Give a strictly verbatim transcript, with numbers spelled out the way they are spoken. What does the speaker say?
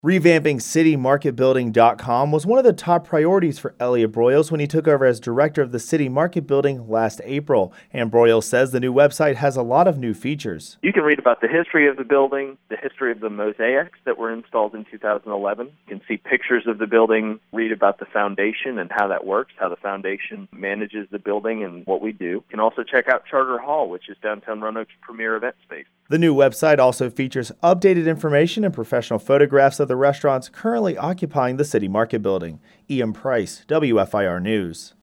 Revamping city market building dot com was one of the top priorities for Elliot Broyles when he took over as director of the City Market Building last April. And Broyles says the new website has a lot of new features. You can read about the history of the building, the history of the mosaics that were installed in two thousand eleven. You can see pictures of the building, read about the foundation and how that works, how the foundation manages the building and what we do. You can also check out Charter Hall, which is downtown Roanoke's premier event space. The new website also features updated information and professional photographs of the restaurants currently occupying the City Market Building. Ian Price, W F I R News.